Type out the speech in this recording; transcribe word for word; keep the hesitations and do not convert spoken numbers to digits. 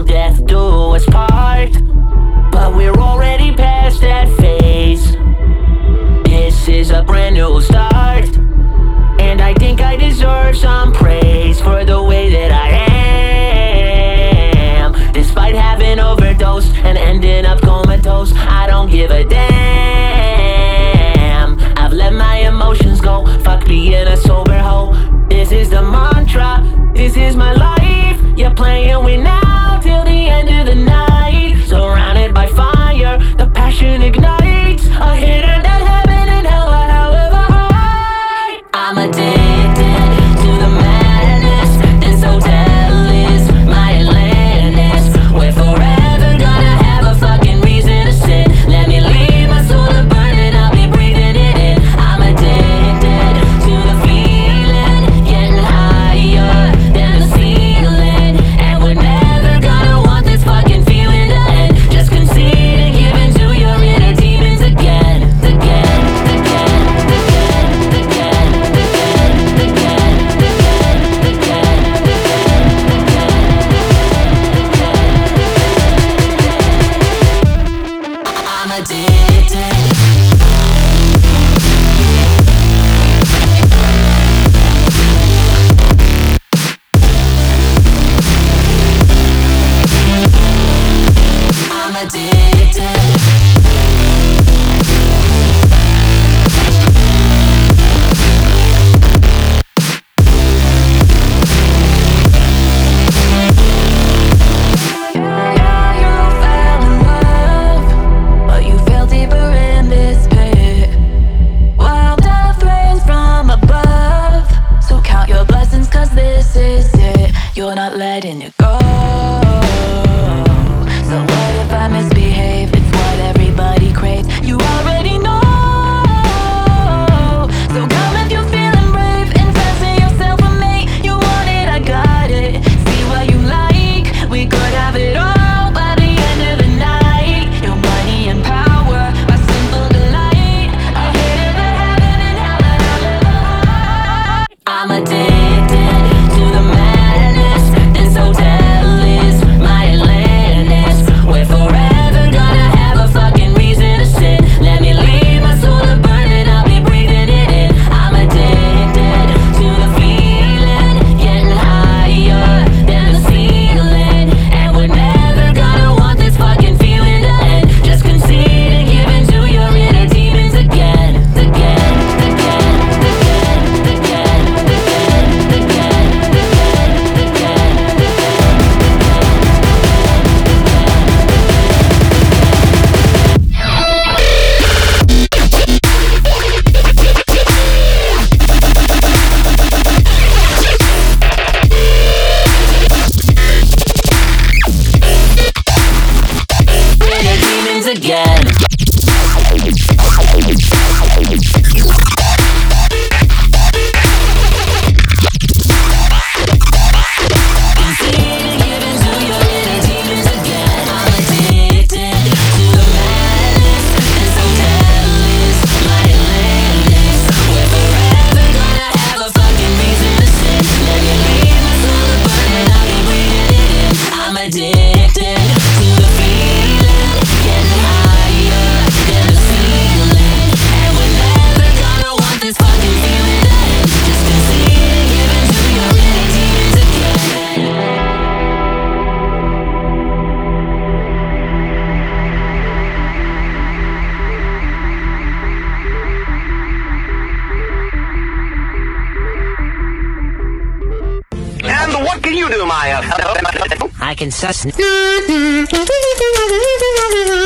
till death do us part. But we're already past that phase. This is a brand new start, and I think I deserve some praise for the way that I am. Despite having overdosed and ending up comatose, I don't give a damn. I've let my emotions go, fuck being a sober hoe. This is the mantra, this is my life. You're playing with now till the end of the night. Surrounded by fire, the passion ignites. A hitter that heaven and hell are however high. I'm addicted to the madness. This hotel is my Atlantis. We're forever gonna have a fucking reason to sit. Let me leave my soul to burn and I'll be breathing it in. I'm addicted to the feeling, getting higher than the ceiling. And we're never gonna want this fucking feeling to end. Just concede and give in to your inner demons again, again, again, again, again, again, again, again, again. I'm addicted. I'm addicted. Yeah, you fell in love, but you fell deeper in this pit. Wild death rains from above, so count your blessings, cause this is it. You're not letting it go. So what if I misbehave? It's what everybody craves. You already know. So come if you're feeling brave and fancy yourself a mate. You want it, I got it. See what you like. We could have it all by the end of the night. Your money and power, my simple delight. I hit it, the heaven and hell and hell. I'm addicted to the madness. This hotel is my Atlantis. We're forever gonna have a fucking reason to sit. Let me leave my soul to burn and I'll be breathing it in. I'm addicted to the feeling, getting higher than the ceiling. And we're never gonna want this fucking feeling to end. Just concede and give in to your inner demons again, again, again, again, again, again, again, again, inner demons again. Addicted to the feeling, getting higher than the ceiling. And we're never gonna want this fucking feeling to end. Just concede and give in to your inner demons again. And what can you do, Maya? I can suss.